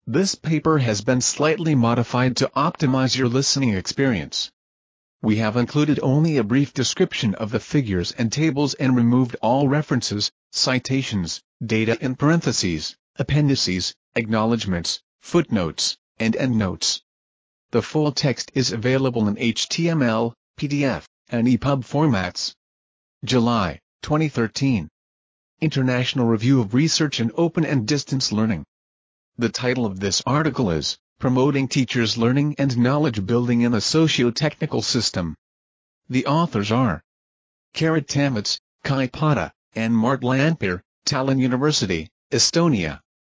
This paper has been slightly modified to optimize your listening experience. We have included only a brief description of the figures and tables and removed all references, citations, data in parentheses, appendices, acknowledgments, footnotes, and endnotes. The full text is available in HTML, PDF, and EPUB formats. July 2013. International Review of Research in Open and Distance Learning. The title of this article is Promoting Teachers' Learning and Knowledge Building in a Socio-Technical System. The authors are Kairat Tamets, Kai Pata, and Mart Lampere, Tallinn University, Estonia.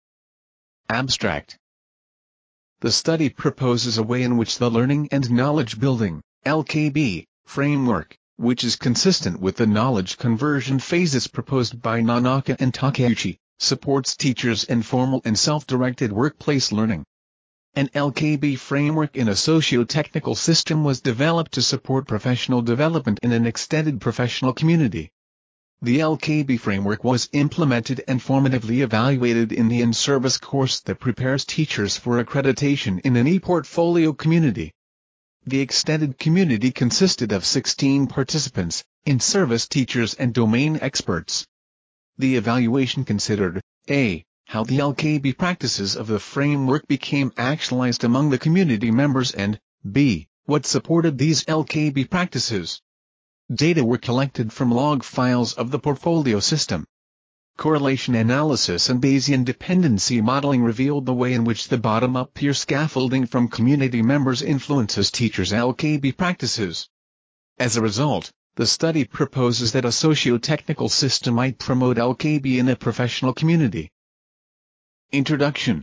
Abstract. The study proposes a way in which the Learning and Knowledge Building, LKB, framework, which is consistent with the knowledge conversion phases proposed by Nanaka and Takeuchi, supports teachers in formal and self-directed workplace learning. An LKB framework in a socio-technical system was developed to support professional development in an extended professional community. The LKB framework was implemented and formatively evaluated in the in-service course that prepares teachers for accreditation in an e-portfolio community. The extended community consisted of 16 participants, in-service teachers and domain experts. The evaluation considered, a. how the LKB practices of the framework became actualized among the community members and, b. what supported these LKB practices. Data were collected from log files of the portfolio system. Correlation analysis and Bayesian dependency modeling revealed the way in which the bottom-up peer scaffolding from community members influences teachers' LKB practices. As a result, the study proposes that a socio-technical system might promote LKB in a professional community. Introduction.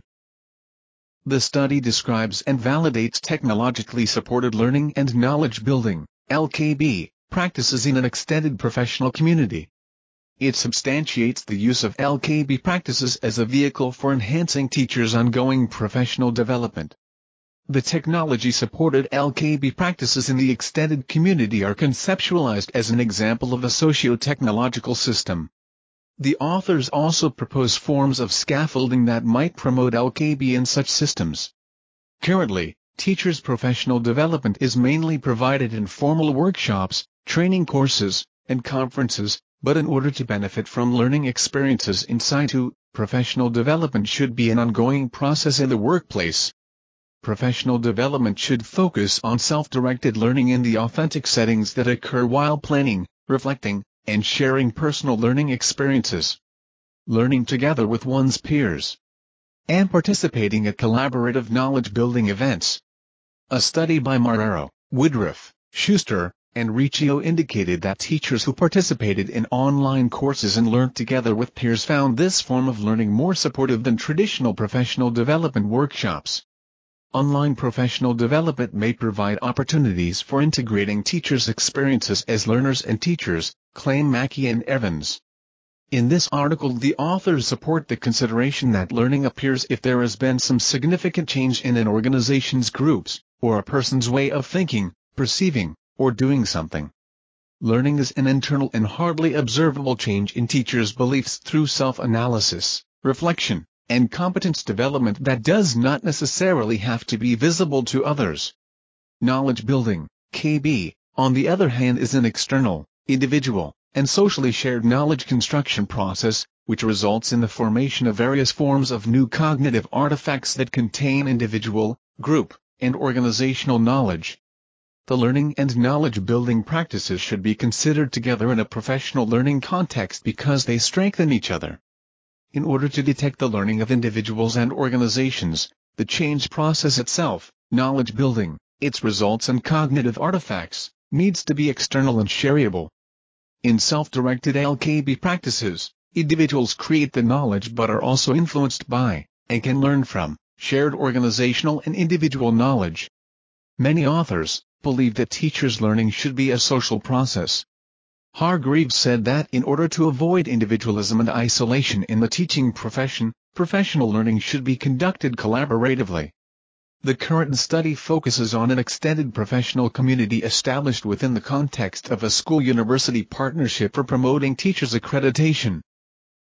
The study describes and validates technologically supported learning and knowledge building, LKB, practices in an extended professional community. It substantiates the use of LKB practices as a vehicle for enhancing teachers' ongoing professional development. The technology-supported LKB practices in the extended community are conceptualized as an example of a socio-technological system. The authors also propose forms of scaffolding that might promote LKB in such systems. Currently, teachers' professional development is mainly provided in formal workshops, training courses, and conferences, but in order to benefit from learning experiences in situ, professional development should be an ongoing process in the workplace. Professional development should focus on self-directed learning in the authentic settings that occur while planning, reflecting, and sharing personal learning experiences. Learning together with one's peers. And participating at collaborative knowledge-building events. A study by Marrero, Woodruff, Schuster, and Riccio indicated that teachers who participated in online courses and learned together with peers found this form of learning more supportive than traditional professional development workshops. Online professional development may provide opportunities for integrating teachers' experiences as learners and teachers, claim Mackey and Evans. In this article, the authors support the consideration that learning appears if there has been some significant change in an organization's groups, or a person's way of thinking, perceiving, or doing something. Learning is an internal and hardly observable change in teachers' beliefs through self-analysis, reflection, and competence development that does not necessarily have to be visible to others. Knowledge building, KB, on the other hand, is an external, individual, and socially shared knowledge construction process, which results in the formation of various forms of new cognitive artifacts that contain individual, group, and organizational knowledge. The learning and knowledge building practices should be considered together in a professional learning context because they strengthen each other. In order to detect the learning of individuals and organizations, the change process itself, knowledge building, its results and cognitive artifacts, needs to be external and shareable. In self-directed LKB practices, individuals create the knowledge but are also influenced by, and can learn from, shared organizational and individual knowledge. Many authors believe that teachers' learning should be a social process. Hargreaves said that in order to avoid individualism and isolation in the teaching profession, professional learning should be conducted collaboratively. The current study focuses on an extended professional community established within the context of a school-university partnership for promoting teachers' accreditation.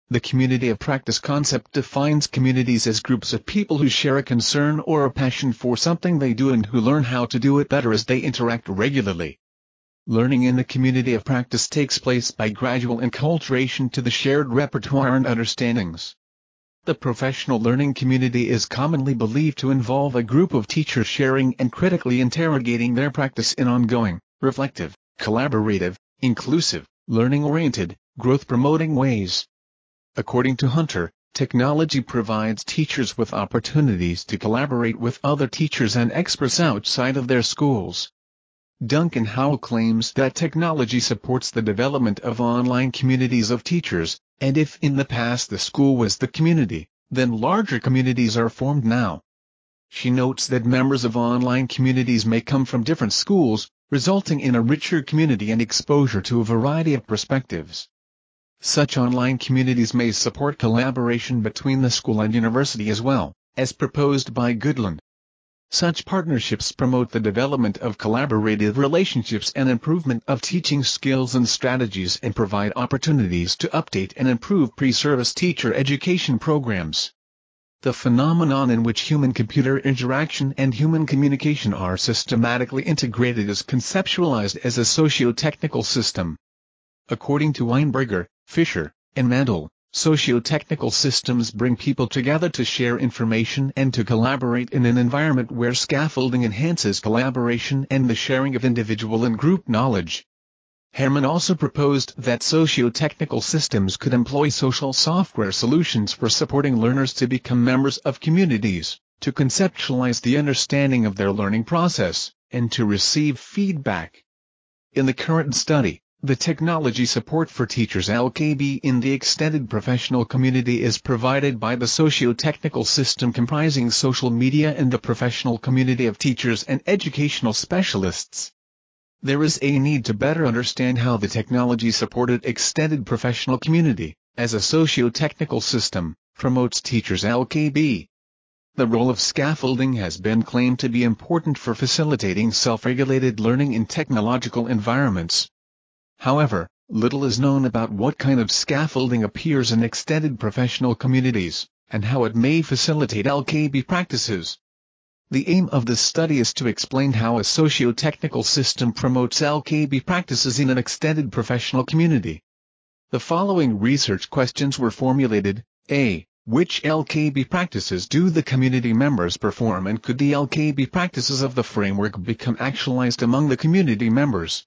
The community of practice concept defines communities as groups of people who share a concern or a passion for something they do and who learn how to do it better as they interact regularly. Learning in the community of practice takes place by gradual enculturation to the shared repertoire and understandings. The professional learning community is commonly believed to involve a group of teachers sharing and critically interrogating their practice in ongoing, reflective, collaborative, inclusive, learning-oriented, growth-promoting ways. According to Hunter, technology provides teachers with opportunities to collaborate with other teachers and experts outside of their schools. Duncan Howell claims that technology supports the development of online communities of teachers, and if in the past the school was the community, then larger communities are formed now. She notes that members of online communities may come from different schools, resulting in a richer community and exposure to a variety of perspectives. Such online communities may support collaboration between the school and university as well, as proposed by Goodland. Such partnerships promote the development of collaborative relationships and improvement of teaching skills and strategies and provide opportunities to update and improve pre-service teacher education programs. The phenomenon in which human-computer interaction and human communication are systematically integrated is conceptualized as a socio-technical system. According to Weinberger, Fisher, and Mandel, socio-technical systems bring people together to share information and to collaborate in an environment where scaffolding enhances collaboration and the sharing of individual and group knowledge. Herman also proposed that socio-technical systems could employ social software solutions for supporting learners to become members of communities, to conceptualize the understanding of their learning process, and to receive feedback. In the current study, the technology support for teachers LKB in the extended professional community is provided by the socio-technical system comprising social media and the professional community of teachers and educational specialists. There is a need to better understand how the technology-supported extended professional community, as a socio-technical system, promotes teachers LKB. The role of scaffolding has been claimed to be important for facilitating self-regulated learning in technological environments. However, little is known about what kind of scaffolding appears in extended professional communities, and how it may facilitate LKB practices. The aim of this study is to explain how a socio-technical system promotes LKB practices in an extended professional community. The following research questions were formulated. A. Which LKB practices do the community members perform, and could the LKB practices of the framework become actualized among the community members?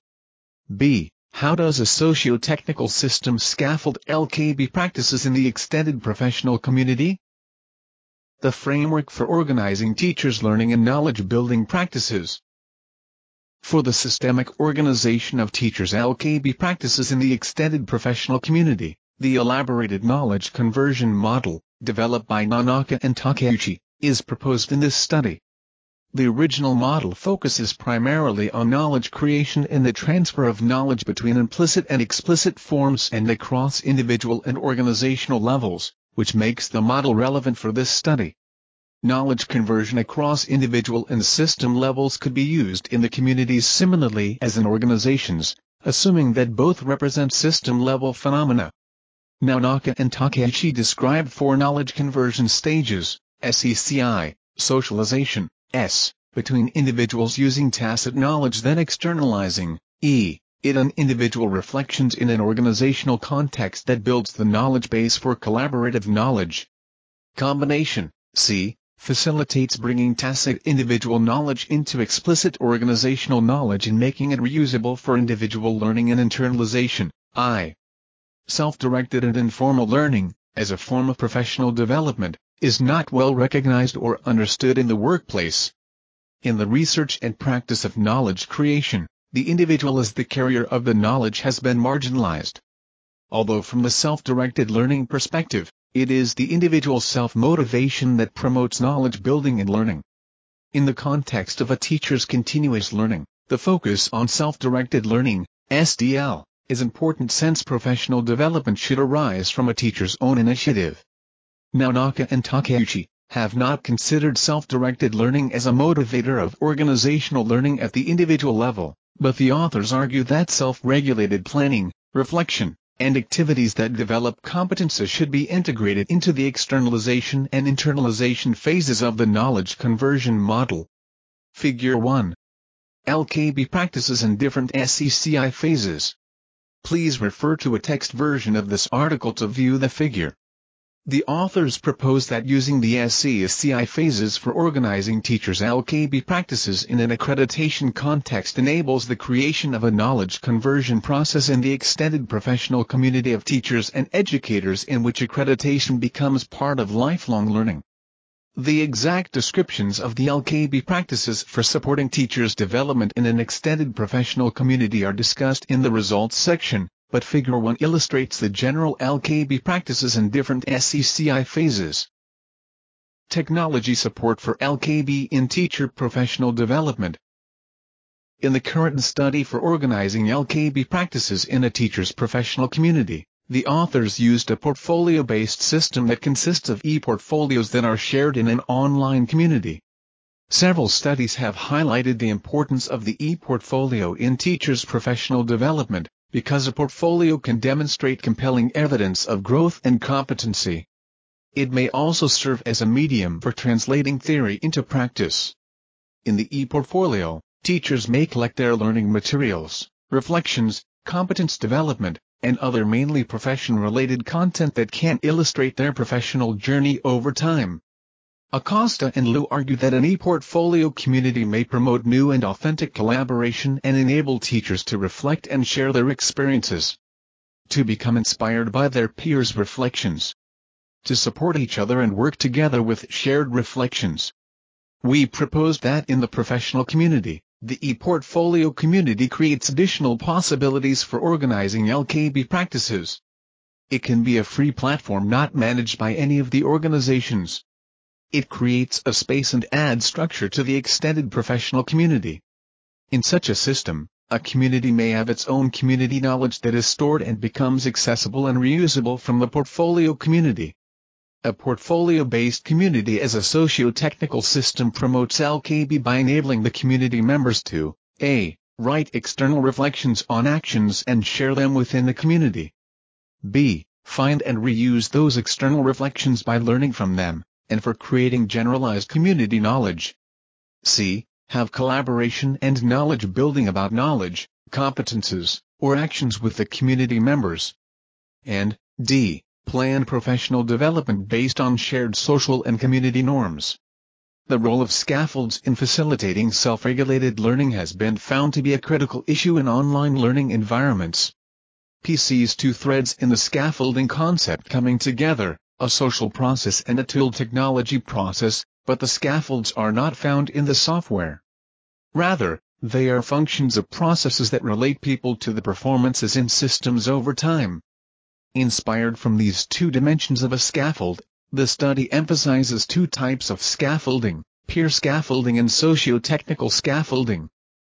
B. How does a socio-technical system scaffold LKB practices in the extended professional community? The framework for organizing teachers' learning and knowledge-building practices. For the systemic organization of teachers' LKB practices in the extended professional community, the elaborated knowledge conversion model, developed by Nanaka and Takeuchi, is proposed in this study. The original model focuses primarily on knowledge creation and the transfer of knowledge between implicit and explicit forms and across individual and organizational levels, which makes the model relevant for this study. Knowledge conversion across individual and system levels could be used in the communities similarly as in organizations, assuming that both represent system-level phenomena. Nanaka and Takeuchi describe 4 knowledge conversion stages: SECI, socialization, S, between individuals using tacit knowledge then externalizing, E, it an individual reflections in an organizational context that builds the knowledge base for collaborative knowledge. Combination, C, facilitates bringing tacit individual knowledge into explicit organizational knowledge and making it reusable for individual learning and internalization, I. Self-directed and informal learning, as a form of professional development, is not well recognized or understood in the workplace. In the research and practice of knowledge creation, the individual as the carrier of the knowledge has been marginalized. Although from the self-directed learning perspective, it is the individual's self-motivation that promotes knowledge building and learning. In the context of a teacher's continuous learning, the focus on self-directed learning, SDL, is important since professional development should arise from a teacher's own initiative. Nanaka and Takeuchi have not considered self-directed learning as a motivator of organizational learning at the individual level, but the authors argue that self-regulated planning, reflection, and activities that develop competences should be integrated into the externalization and internalization phases of the knowledge conversion model. Figure 1. LKB practices in different SECI phases. Please refer to a text version of this article to view the figure. The authors propose that using the SECI phases for organizing teachers' LKB practices in an accreditation context enables the creation of a knowledge conversion process in the extended professional community of teachers and educators in which accreditation becomes part of lifelong learning. The exact descriptions of the LKB practices for supporting teachers' development in an extended professional community are discussed in the results section, but Figure 1 illustrates the general LKB practices in different SECI phases. Technology support for LKB in teacher professional development. In the current study for organizing LKB practices in a teacher's professional community, the authors used a portfolio-based system that consists of e-portfolios that are shared in an online community. Several studies have highlighted the importance of the e-portfolio in teachers' professional development, because a portfolio can demonstrate compelling evidence of growth and competency. It may also serve as a medium for translating theory into practice. In the e-portfolio, teachers may collect their learning materials, reflections, competence development, and other mainly profession-related content that can illustrate their professional journey over time. Acosta and Liu argue that an e-portfolio community may promote new and authentic collaboration and enable teachers to reflect and share their experiences, to become inspired by their peers' reflections, to support each other and work together with shared reflections. We propose that in the professional community, the e-portfolio community creates additional possibilities for organizing LKB practices. It can be a free platform not managed by any of the organizations. It creates a space and adds structure to the extended professional community. In such a system, a community may have its own community knowledge that is stored and becomes accessible and reusable from the portfolio community. A portfolio-based community as a socio-technical system promotes LKB by enabling the community members to a. Write external reflections on actions and share them within the community. b. Find and reuse those external reflections by learning from them, and for creating generalized community knowledge. c. Have collaboration and knowledge building about knowledge, competences, or actions with the community members. And d. Plan professional development based on shared social and community norms. The role of scaffolds in facilitating self-regulated learning has been found to be a critical issue in online learning environments. P sees two threads in the scaffolding concept coming together, a social process and a tool technology process, but the scaffolds are not found in the software. Rather, they are functions of processes that relate people to the performances in systems over time. Inspired from these two dimensions of a scaffold, the study emphasizes two types of scaffolding, peer scaffolding and socio-technical scaffolding.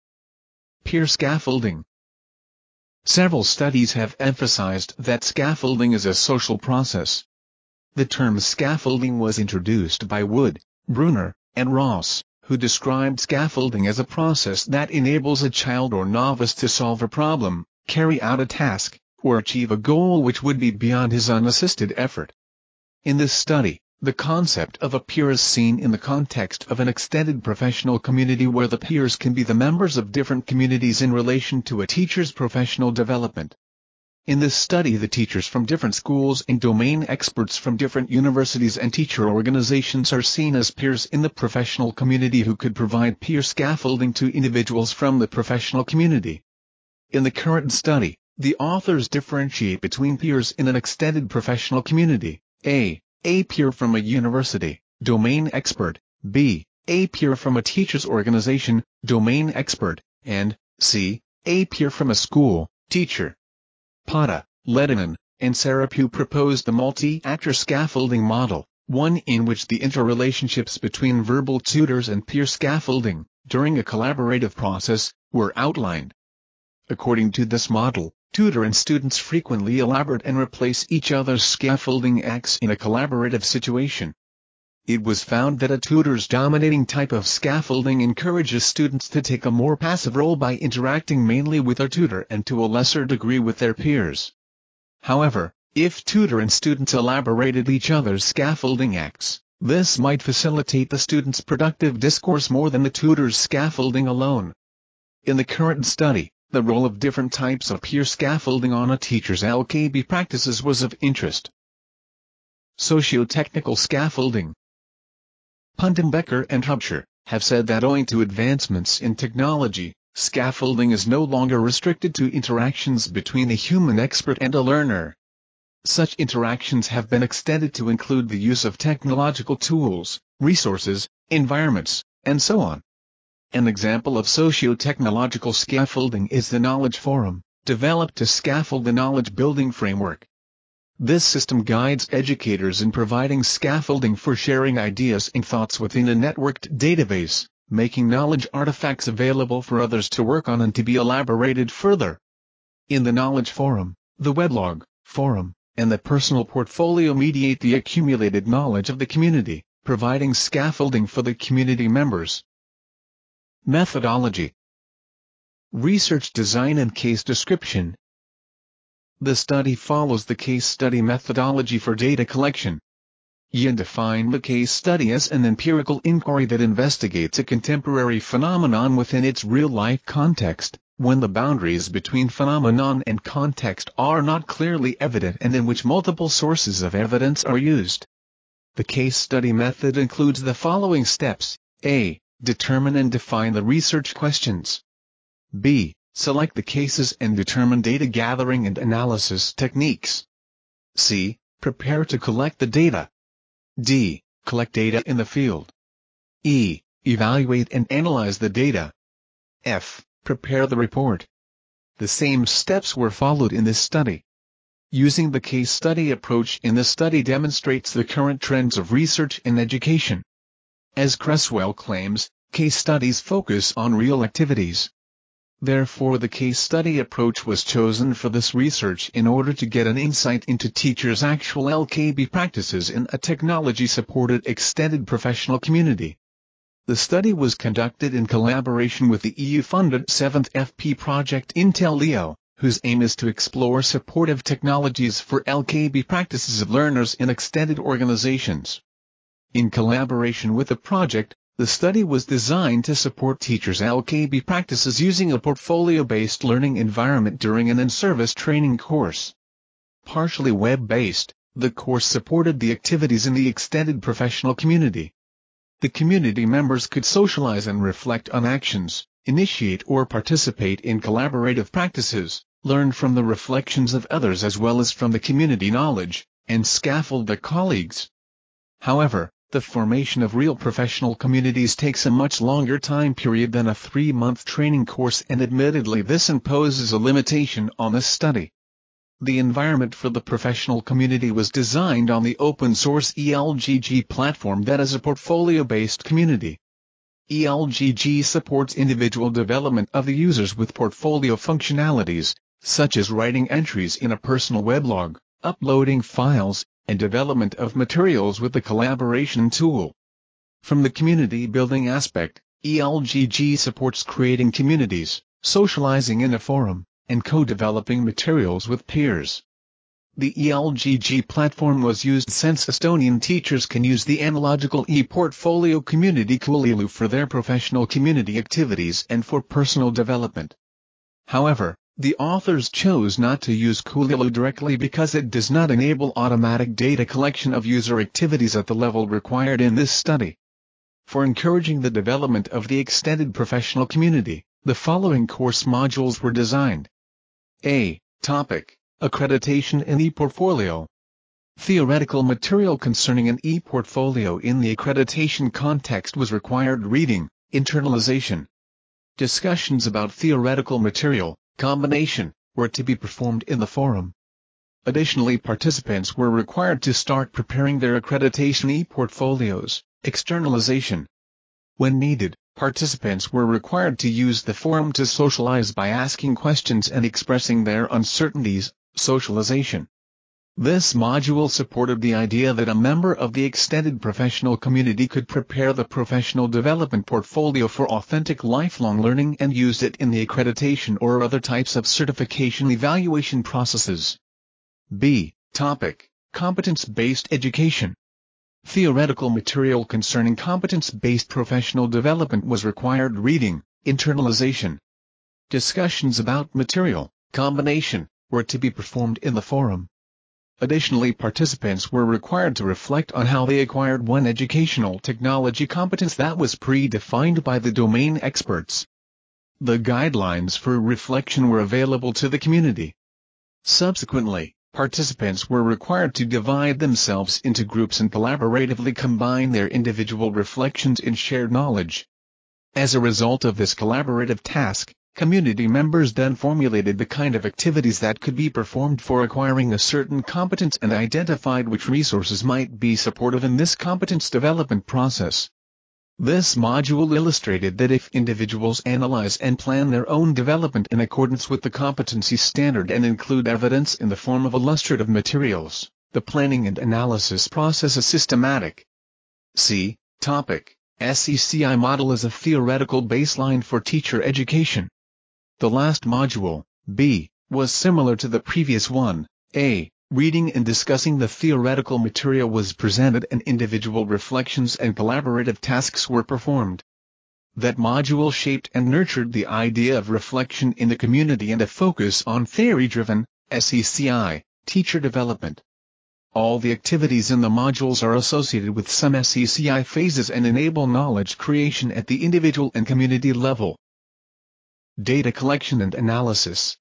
Peer scaffolding. Several studies have emphasized that scaffolding is a social process. The term scaffolding was introduced by Wood, Bruner, and Ross, who described scaffolding as a process that enables a child or novice to solve a problem, carry out a task, or achieve a goal which would be beyond his unassisted effort. In this study, the concept of a peer is seen in the context of an extended professional community where the peers can be the members of different communities in relation to a teacher's professional development. In this study, the teachers from different schools and domain experts from different universities and teacher organizations are seen as peers in the professional community who could provide peer scaffolding to individuals from the professional community. In the current study, the authors differentiate between peers in an extended professional community, a peer from a university, domain expert, b. a peer from a teacher's organization, domain expert, and c. a peer from a school, teacher. Pata, Ledinen, and Sarapu proposed the multi-actor scaffolding model, one in which the interrelationships between verbal tutors and peer scaffolding, during a collaborative process, were outlined. According to this model, tutor and students frequently elaborate and replace each other's scaffolding acts in a collaborative situation. It was found that a tutor's dominating type of scaffolding encourages students to take a more passive role by interacting mainly with their tutor and to a lesser degree with their peers. However, if tutor and student elaborated each other's scaffolding acts, this might facilitate the student's productive discourse more than the tutor's scaffolding alone. In the current study, the role of different types of peer scaffolding on a teacher's LKB practices was of interest. Socio-technical scaffolding. Pundenbecker and Hubscher have said that owing to advancements in technology, scaffolding is no longer restricted to interactions between a human expert and a learner. Such interactions have been extended to include the use of technological tools, resources, environments, and so on. An example of socio-technological scaffolding is the Knowledge Forum, developed to scaffold the knowledge-building framework. This system guides educators in providing scaffolding for sharing ideas and thoughts within a networked database, making knowledge artifacts available for others to work on and to be elaborated further. In the Knowledge Forum, the weblog, forum, and the personal portfolio mediate the accumulated knowledge of the community, providing scaffolding for the community members. Methodology. Research design and case description. The study follows the case study methodology for data collection. Yin defined the case study as an empirical inquiry that investigates a contemporary phenomenon within its real-life context, when the boundaries between phenomenon and context are not clearly evident and in which multiple sources of evidence are used. The case study method includes the following steps: A. Determine and define the research questions. B. Select the cases and determine data gathering and analysis techniques. C. Prepare to collect the data. D. Collect data in the field. E. Evaluate and analyze the data. F. Prepare the report. The same steps were followed in this study. Using the case study approach in the study demonstrates the current trends of research and education. As Creswell claims, case studies focus on real activities. Therefore, the case study approach was chosen for this research in order to get an insight into teachers' actual LKB practices in a technology-supported extended professional community. The study was conducted in collaboration with the EU-funded 7th FP project Intel Leo, whose aim is to explore supportive technologies for LKB practices of learners in extended organizations. In collaboration with the project, the study was designed to support teachers' LKB practices using a portfolio-based learning environment during an in-service training course. Partially web-based, the course supported the activities in the extended professional community. The community members could socialize and reflect on actions, initiate or participate in collaborative practices, learn from the reflections of others as well as from the community knowledge, and scaffold their colleagues. However, the formation of real professional communities takes a much longer time period than a 3-month training course, and admittedly this imposes a limitation on this study. The environment for the professional community was designed on the open-source ELGG platform that is a portfolio-based community. ELGG supports individual development of the users with portfolio functionalities, such as writing entries in a personal weblog, uploading files, and development of materials with the collaboration tool. From the community building aspect, ELGG supports creating communities, socializing in a forum, and co-developing materials with peers. The ELGG platform was used since Estonian teachers can use the analogical e-portfolio community Koolilu for their professional community activities and for personal development. However, the authors chose not to use Koolilu directly because it does not enable automatic data collection of user activities at the level required in this study. For encouraging the development of the extended professional community, the following course modules were designed. A. Topic: Accreditation in ePortfolio. Theoretical material concerning an ePortfolio in the accreditation context was required reading, internalization. Discussions about theoretical material combination were to be performed in the forum. Additionally, participants were required to start preparing their accreditation e-portfolios, externalization. When needed, participants were required to use the forum to socialize by asking questions and expressing their uncertainties, socialization. This module supported the idea that a member of the extended professional community could prepare the professional development portfolio for authentic lifelong learning and use it in the accreditation or other types of certification evaluation processes. B. Topic: Competence-based education. Theoretical material concerning competence-based professional development was required reading, internalization. Discussions about material, combination, were to be performed in the forum. Additionally, participants were required to reflect on how they acquired one educational technology competence that was predefined by the domain experts. The guidelines for reflection were available to the community. Subsequently, participants were required to divide themselves into groups and collaboratively combine their individual reflections in shared knowledge. As a result of this collaborative task, community members then formulated the kind of activities that could be performed for acquiring a certain competence and identified which resources might be supportive in this competence development process. This module illustrated that if individuals analyze and plan their own development in accordance with the competency standard and include evidence in the form of illustrative materials, the planning and analysis process is systematic. C. Topic: SECI model as a theoretical baseline for teacher education. The last module, B, was similar to the previous one. A. Reading and discussing the theoretical material was presented and individual reflections and collaborative tasks were performed. That module shaped and nurtured the idea of reflection in the community and a focus on theory-driven, SECI, teacher development. All the activities in the modules are associated with some SECI phases and enable knowledge creation at the individual and community level. Data collection and analysis.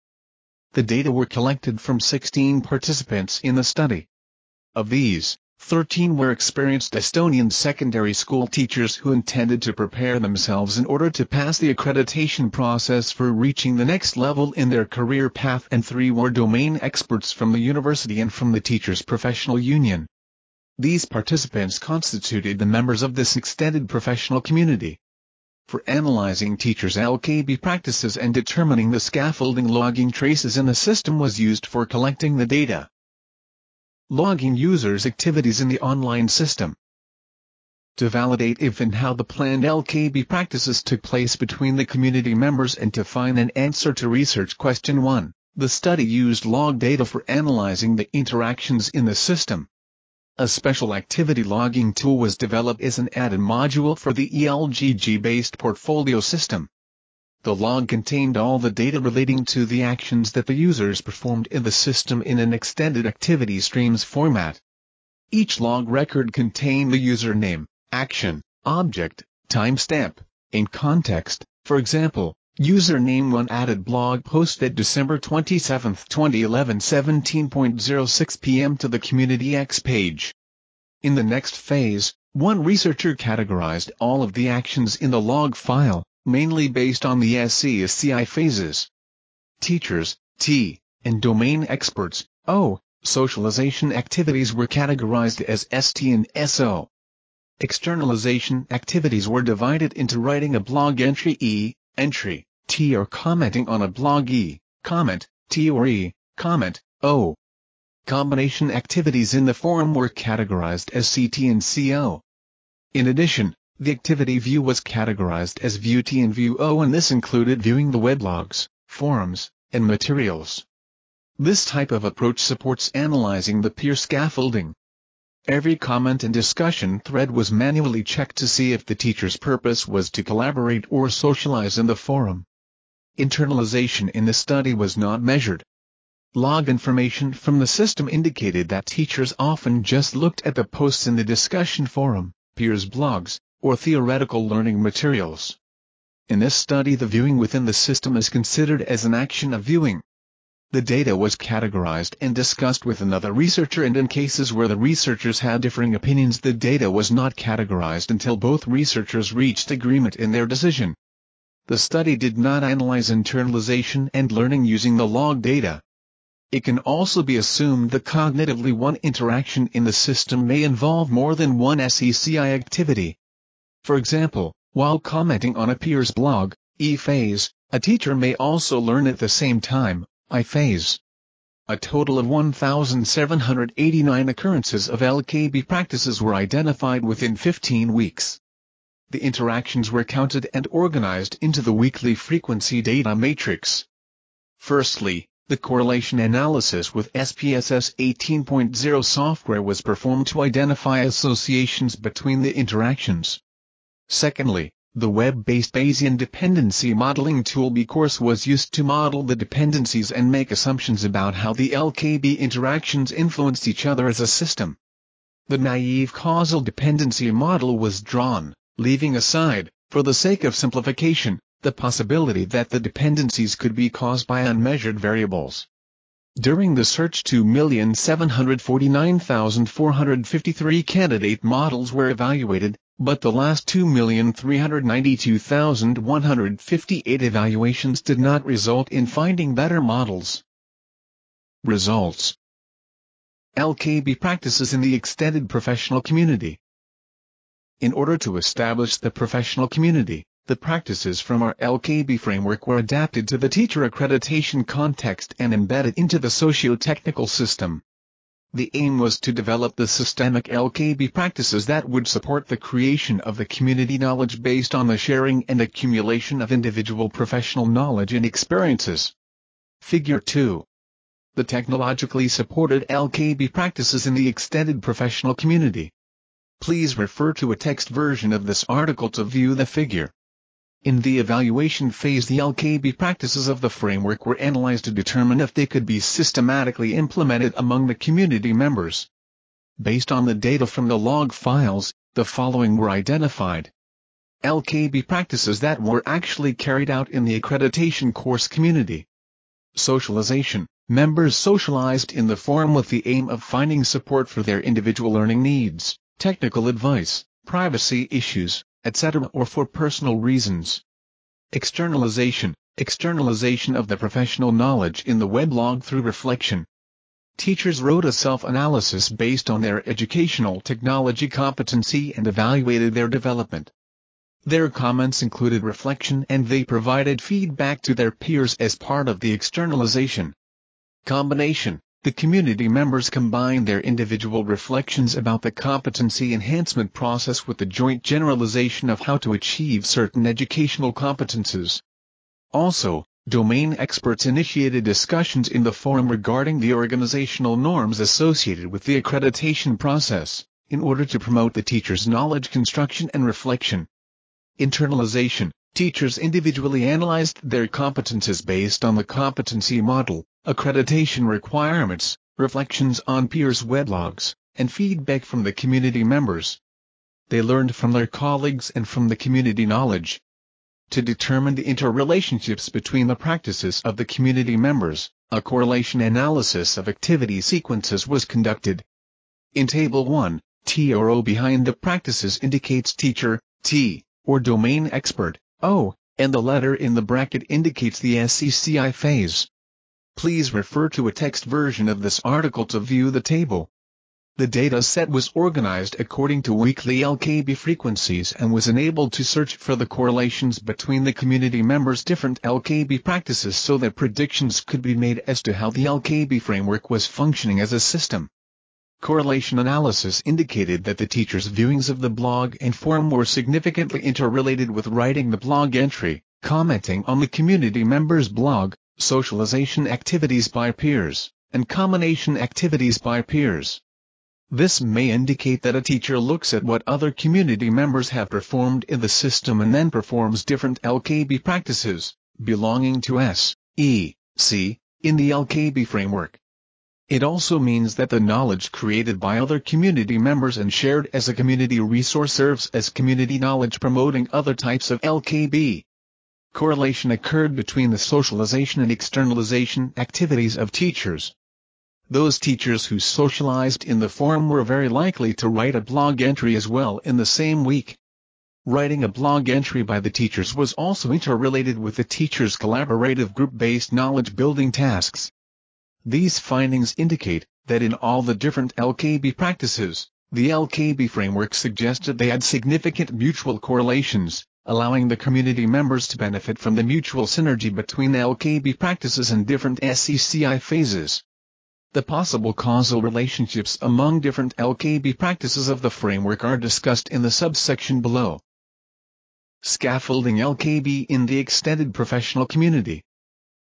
The data were collected from 16 participants in the study. Of these, 13 were experienced Estonian secondary school teachers who intended to prepare themselves in order to pass the accreditation process for reaching the next level in their career path, and 3 were domain experts from the university and from the teachers' professional union. These participants constituted the members of this extended professional community. For analyzing teachers' LKB practices and determining the scaffolding, logging traces in the system was used for collecting the data. Logging users' activities in the online system. To validate if and how the planned LKB practices took place between the community members and to find an answer to research question 1, the study used log data for analyzing the interactions in the system. A special activity logging tool was developed as an added module for the ELGG-based portfolio system. The log contained all the data relating to the actions that the users performed in the system in an extended activity streams format. Each log record contained the username, action, object, timestamp, and context. For example, username 1 added blog post at December 27, 2011 17:06 p.m. to the Community X page. In the next phase, one researcher categorized all of the actions in the log file, mainly based on the SECI phases. Teachers, T, and domain experts, O, socialization activities were categorized as ST and SO. Externalization activities were divided into writing a blog entry E, entry, T, or commenting on a blog E, comment, T or E, comment, O. Combination activities in the forum were categorized as CT and CO. In addition, the activity view was categorized as View T and View O, and this included viewing the weblogs, forums, and materials. This type of approach supports analyzing the peer scaffolding. Every comment and discussion thread was manually checked to see if the teacher's purpose was to collaborate or socialize in the forum. Internalization in the study was not measured. Log information from the system indicated that teachers often just looked at the posts in the discussion forum, peers' blogs, or theoretical learning materials. In this study, the viewing within the system is considered as an action of viewing. The data was categorized and discussed with another researcher, and in cases where the researchers had differing opinions, the data was not categorized until both researchers reached agreement in their decision. The study did not analyze internalization and learning using the log data. It can also be assumed that cognitively one interaction in the system may involve more than one SECI activity. For example, while commenting on a peer's blog, E phase, a teacher may also learn at the same time, I phase. A total of 1,789 occurrences of LKB practices were identified within 15 weeks. The interactions were counted and organized into the weekly frequency data matrix. Firstly, The correlation analysis with SPSS 18.0 software was performed to identify associations between the interactions. Secondly, the web-based Bayesian dependency modeling tool bCourse was used to model the dependencies and make assumptions about how the LKB interactions influenced each other as a system. The naive causal dependency model was drawn, leaving aside, for the sake of simplification, the possibility that the dependencies could be caused by unmeasured variables. During the search 2,749,453 candidate models were evaluated, but the last 2,392,158 evaluations did not result in finding better models. Results: LKB practices in the extended professional community. In order to establish the professional community, the practices from our LKB framework were adapted to the teacher accreditation context and embedded into the socio-technical system. The aim was to develop the systemic LKB practices that would support the creation of the community knowledge based on the sharing and accumulation of individual professional knowledge and experiences. Figure 2. The technologically supported LKB practices in the extended professional community. Please refer to a text version of this article to view the figure. In the evaluation phase, the LKB practices of the framework were analyzed to determine if they could be systematically implemented among the community members. Based on the data from the log files, the following were identified. LKB practices that were actually carried out in the accreditation course community. Socialization. Members socialized in the forum with the aim of finding support for their individual learning needs, technical advice, privacy issues, etc., or for personal reasons. Externalization. Externalization of the professional knowledge in the weblog through reflection. Teachers wrote a self-analysis based on their educational technology competency and evaluated their development. Their comments included reflection and they provided feedback to their peers as part of the externalization. Combination. The community members combined their individual reflections about the competency enhancement process with the joint generalization of how to achieve certain educational competences. Also, domain experts initiated discussions in the forum regarding the organizational norms associated with the accreditation process, in order to promote the teacher's knowledge construction and reflection. Internalization. Teachers individually analyzed their competences based on the competency model, accreditation requirements, reflections on peers' weblogs, and feedback from the community members. They learned from their colleagues and from the community knowledge. To determine the interrelationships between the practices of the community members, a correlation analysis of activity sequences was conducted. In Table 1, TRO behind the practices indicates teacher, T, or domain expert, O, and the letter in the bracket indicates the SCCI phase. Please refer to a text version of this article to view the table. The data set was organized according to weekly LKB frequencies and was enabled to search for the correlations between the community members' different LKB practices so that predictions could be made as to how the LKB framework was functioning as a system. Correlation analysis indicated that the teachers' viewings of the blog and forum were significantly interrelated with writing the blog entry, commenting on the community members' blog, socialization activities by peers, and combination activities by peers. This may indicate that a teacher looks at what other community members have performed in the system and then performs different LKB practices, belonging to S, E, C, in the LKB framework. It also means that the knowledge created by other community members and shared as a community resource serves as community knowledge promoting other types of LKB. Correlation occurred between the socialization and externalization activities of teachers. Those teachers who socialized in the forum were very likely to write a blog entry as well in the same week. Writing a blog entry by the teachers was also interrelated with the teachers' collaborative group-based knowledge-building tasks. These findings indicate that in all the different LKB practices, the LKB framework suggested they had significant mutual correlations, allowing the community members to benefit from the mutual synergy between LKB practices and different SCCI phases. The possible causal relationships among different LKB practices of the framework are discussed in the subsection below. Scaffolding LKB in the extended professional community.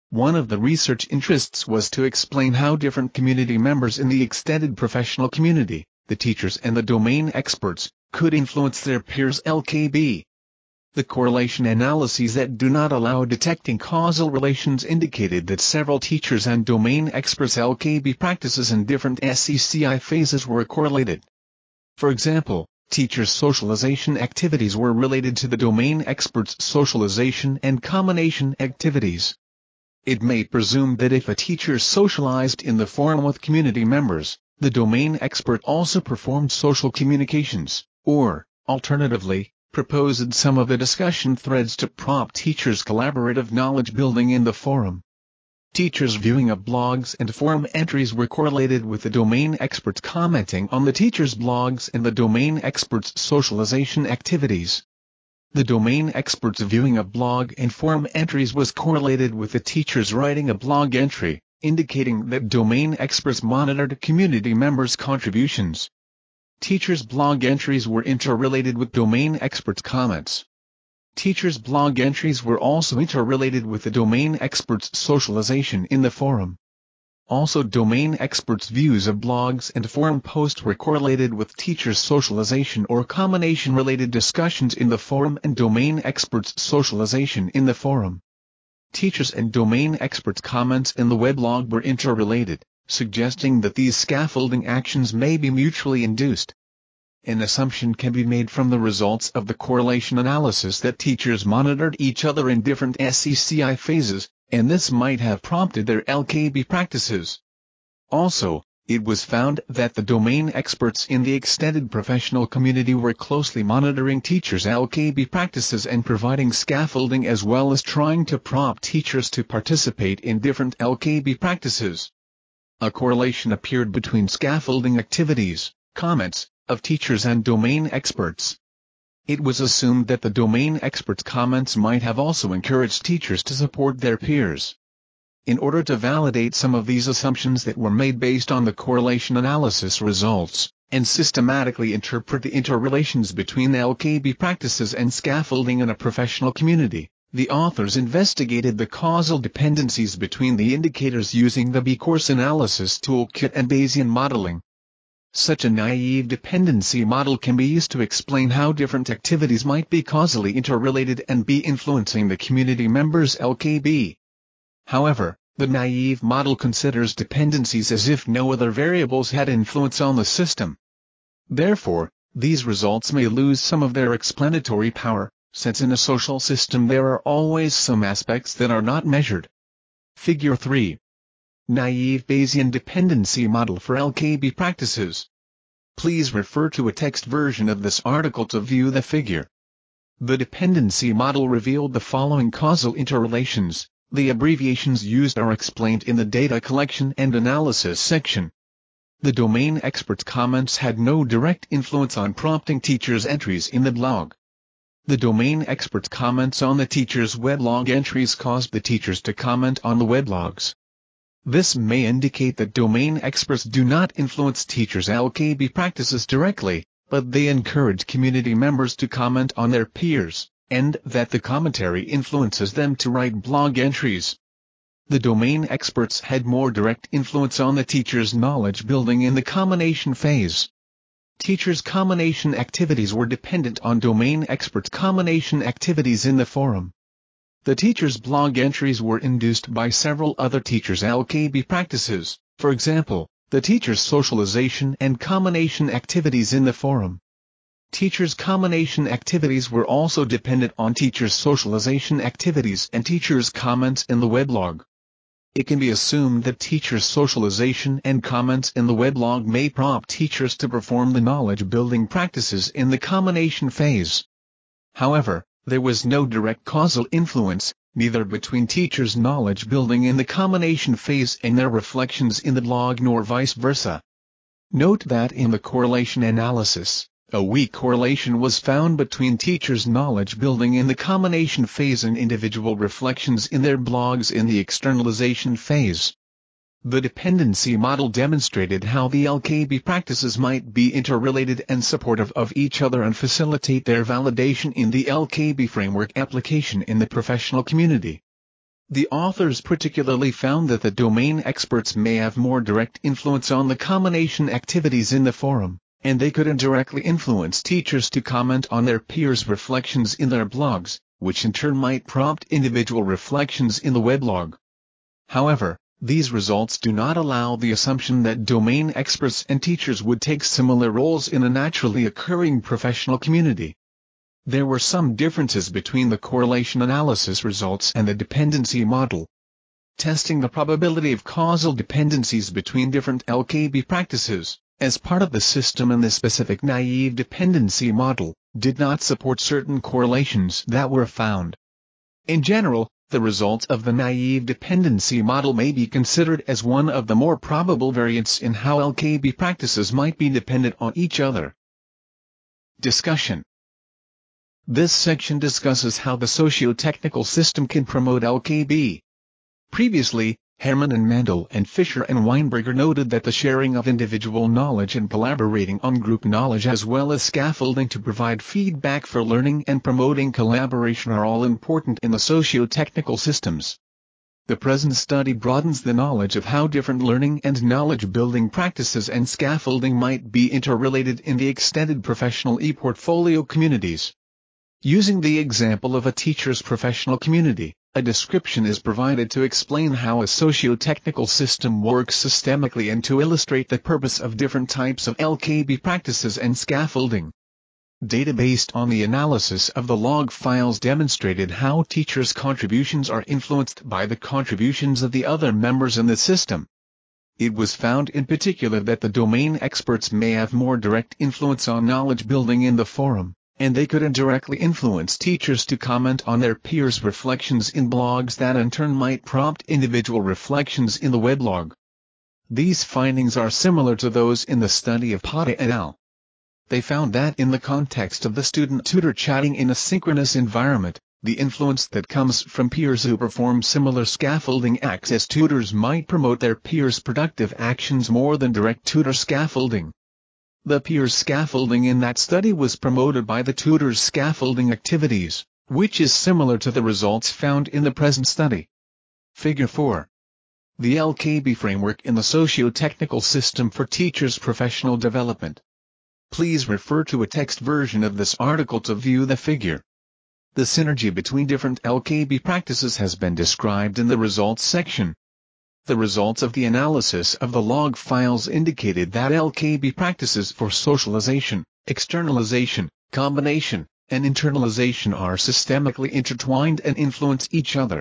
One of the research interests was to explain how different community members in the extended professional community, the teachers and the domain experts, could influence their peers' LKB. The correlation analyses that do not allow detecting causal relations indicated that several teachers and domain experts' LKB practices in different SECI phases were correlated. For example, teachers' socialization activities were related to the domain experts' socialization and combination activities. It may presume that if a teacher socialized in the forum with community members, the domain expert also performed social communications, or, alternatively, proposed some of the discussion threads to prompt teachers' collaborative knowledge building in the forum. Teachers' viewing of blogs and forum entries were correlated with the domain experts commenting on the teachers' blogs and the domain experts' socialization activities. The domain experts' viewing of blog and forum entries was correlated with the teachers writing a blog entry, indicating that domain experts monitored community members' contributions. Teachers' blog entries were interrelated with domain experts' comments. Teachers' blog entries were also interrelated with the domain experts' socialization in the forum. Also, domain experts' views of blogs and forum posts were correlated with teachers' socialization or combination-related discussions in the forum and domain experts' socialization in the forum. Teachers and domain experts' comments in the weblog were interrelated, suggesting that these scaffolding actions may be mutually induced. An assumption can be made from the results of the correlation analysis that teachers monitored each other in different SECI phases, and this might have prompted their LKB practices. Also, it was found that the domain experts in the extended professional community were closely monitoring teachers' LKB practices and providing scaffolding as well as trying to prompt teachers to participate in different LKB practices. A correlation appeared between scaffolding activities, comments, of teachers and domain experts. It was assumed that the domain experts' comments might have also encouraged teachers to support their peers. In order to validate some of these assumptions that were made based on the correlation analysis results, and systematically interpret the interrelations between LKB practices and scaffolding in a professional community, the authors investigated the causal dependencies between the indicators using the B-Course Analysis Toolkit and Bayesian modeling. Such a naive dependency model can be used to explain how different activities might be causally interrelated and be influencing the community members' LKB. However, the naive model considers dependencies as if no other variables had influence on the system. Therefore, these results may lose some of their explanatory power, since in a social system there are always some aspects that are not measured. Figure 3. Naive Bayesian dependency model for LKB practices. Please refer to a text version of this article to view the figure. The dependency model revealed the following causal interrelations. The abbreviations used are explained in the data collection and analysis section. The domain experts' comments had no direct influence on prompting teachers' entries in the blog. The domain experts' comments on the teachers' weblog entries caused the teachers to comment on the weblogs. This may indicate that domain experts do not influence teachers' LKB practices directly, but they encourage community members to comment on their peers, and that the commentary influences them to write blog entries. The domain experts had more direct influence on the teachers' knowledge building in the combination phase. Teachers' combination activities were dependent on domain experts' combination activities in the forum. The teachers' blog entries were induced by several other teachers' LKB practices, for example, the teachers' socialization and combination activities in the forum. Teachers' combination activities were also dependent on teachers' socialization activities and teachers' comments in the weblog. It can be assumed that teachers' socialization and comments in the weblog may prompt teachers to perform the knowledge-building practices in the combination phase. However, there was no direct causal influence, neither between teachers' knowledge building in the combination phase and their reflections in the blog nor vice versa. Note that in the correlation analysis, a weak correlation was found between teachers' knowledge building in the combination phase and individual reflections in their blogs in the externalization phase. The dependency model demonstrated how the LKB practices might be interrelated and supportive of each other and facilitate their validation in the LKB framework application in the professional community. The authors particularly found that the domain experts may have more direct influence on the combination activities in the forum, and they could indirectly influence teachers to comment on their peers' reflections in their blogs, which in turn might prompt individual reflections in the weblog. However, these results do not allow the assumption that domain experts and teachers would take similar roles in a naturally occurring professional community. There were some differences between the correlation analysis results and the dependency model. Testing the probability of causal dependencies between different LKB practices, as part of the system and the specific naive dependency model, did not support certain correlations that were found. In general, the results of the naive dependency model may be considered as one of the more probable variants in how LKB practices might be dependent on each other. Discussion. This section discusses how the socio-technical system can promote LKB. Previously, Herman and Mandel and Fisher and Weinberger noted that the sharing of individual knowledge and collaborating on group knowledge as well as scaffolding to provide feedback for learning and promoting collaboration are all important in the socio-technical systems. The present study broadens the knowledge of how different learning and knowledge-building practices and scaffolding might be interrelated in the extended professional e-portfolio communities. Using the example of a teacher's professional community, a description is provided to explain how a socio-technical system works systemically and to illustrate the purpose of different types of LKB practices and scaffolding. Data based on the analysis of the log files demonstrated how teachers' contributions are influenced by the contributions of the other members in the system. It was found in particular that the domain experts may have more direct influence on knowledge building in the forum, and they could indirectly influence teachers to comment on their peers' reflections in blogs that in turn might prompt individual reflections in the weblog. These findings are similar to those in the study of Pata et al. They found that in the context of the student-tutor chatting in a synchronous environment, the influence that comes from peers who perform similar scaffolding acts as tutors might promote their peers' productive actions more than direct tutor scaffolding. The peers' scaffolding in that study was promoted by the tutors' scaffolding activities, which is similar to the results found in the present study. Figure 4. The LKB framework in the socio-technical system for teachers' professional development. Please refer to a text version of this article to view the figure. The synergy between different LKB practices has been described in the results section. The results of the analysis of the log files indicated that LKB practices for socialization, externalization, combination, and internalization are systemically intertwined and influence each other.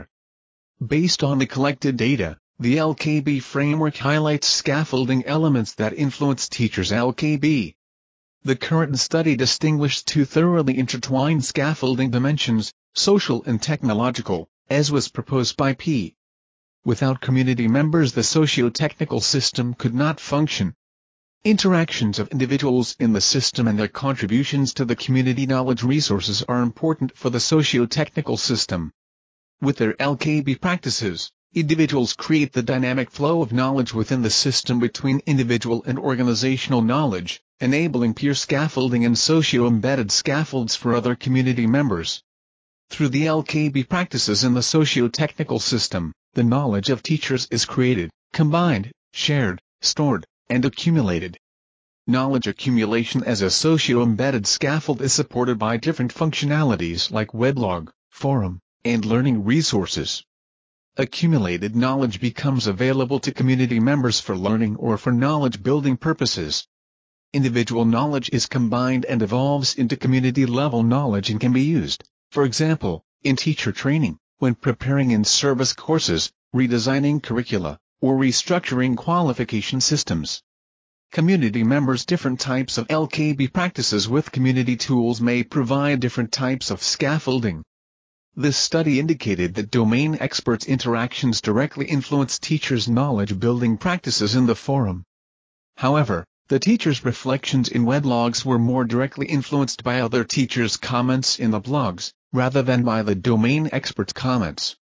Based on the collected data, the LKB framework highlights scaffolding elements that influence teachers' LKB. The current study distinguished two thoroughly intertwined scaffolding dimensions, social and technological, as was proposed by P. Without community members, the socio-technical system could not function. Interactions of individuals in the system and their contributions to the community knowledge resources are important for the socio-technical system. With their LKB practices, individuals create the dynamic flow of knowledge within the system between individual and organizational knowledge, enabling peer scaffolding and socio-embedded scaffolds for other community members. Through the LKB practices in the socio-technical system, the knowledge of teachers is created, combined, shared, stored, and accumulated. Knowledge accumulation as a socio-embedded scaffold is supported by different functionalities like weblog, forum, and learning resources. Accumulated knowledge becomes available to community members for learning or for knowledge-building purposes. Individual knowledge is combined and evolves into community-level knowledge and can be used, for example, in teacher training, when preparing in-service courses, redesigning curricula, or restructuring qualification systems. Community members' different types of LKB practices with community tools may provide different types of scaffolding. This study indicated that domain experts' interactions directly influence teachers' knowledge-building practices in the forum. However, the teachers' reflections in weblogs were more directly influenced by other teachers' comments in the blogs, rather than by the domain experts' comments.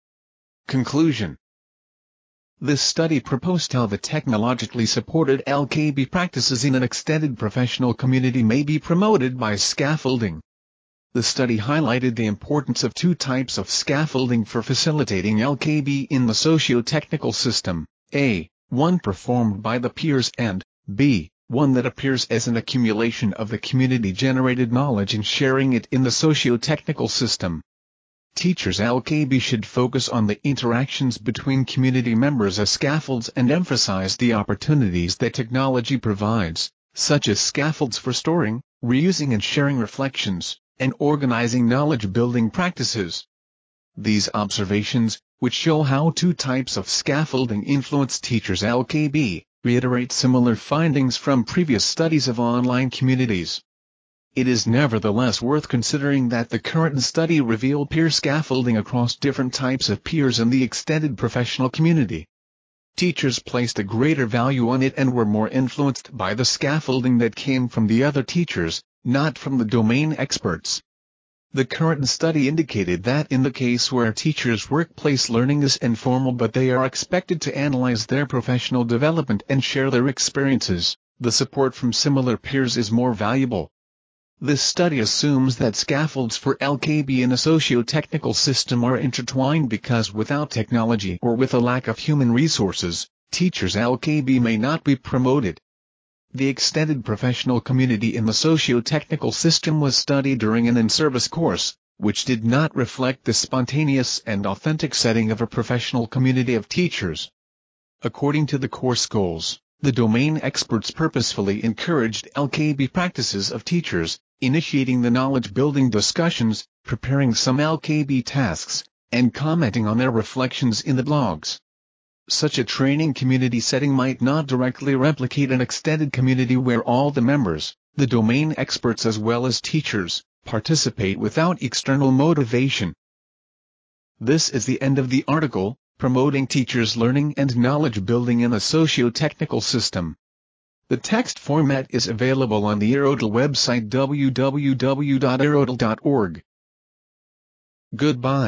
Conclusion. This study proposed how the technologically supported LKB practices in an extended professional community may be promoted by scaffolding. The study highlighted the importance of two types of scaffolding for facilitating LKB in the socio-technical system: A, one performed by the peers, and B, one that appears as an accumulation of the community-generated knowledge and sharing it in the socio-technical system. Teachers' LKB should focus on the interactions between community members as scaffolds and emphasize the opportunities that technology provides, such as scaffolds for storing, reusing and sharing reflections, and organizing knowledge-building practices. These observations, which show how two types of scaffolding influence teachers' LKB, reiterate similar findings from previous studies of online communities. It is nevertheless worth considering that the current study revealed peer scaffolding across different types of peers in the extended professional community. Teachers placed a greater value on it and were more influenced by the scaffolding that came from the other teachers, not from the domain experts. The current study indicated that in the case where teachers' workplace learning is informal but they are expected to analyze their professional development and share their experiences, the support from similar peers is more valuable. This study assumes that scaffolds for LKB in a socio-technical system are intertwined because without technology or with a lack of human resources, teachers' LKB may not be promoted. The extended professional community in the socio-technical system was studied during an in-service course, which did not reflect the spontaneous and authentic setting of a professional community of teachers. According to the course goals, the domain experts purposefully encouraged LKB practices of teachers, initiating the knowledge-building discussions, preparing some LKB tasks, and commenting on their reflections in the blogs. Such a training community setting might not directly replicate an extended community where all the members, the domain experts as well as teachers, participate without external motivation. This is the end of the article, Promoting Teachers' Learning and Knowledge Building in a Socio-Technical System. The text format is available on the Erodel website www.erodel.org. Goodbye.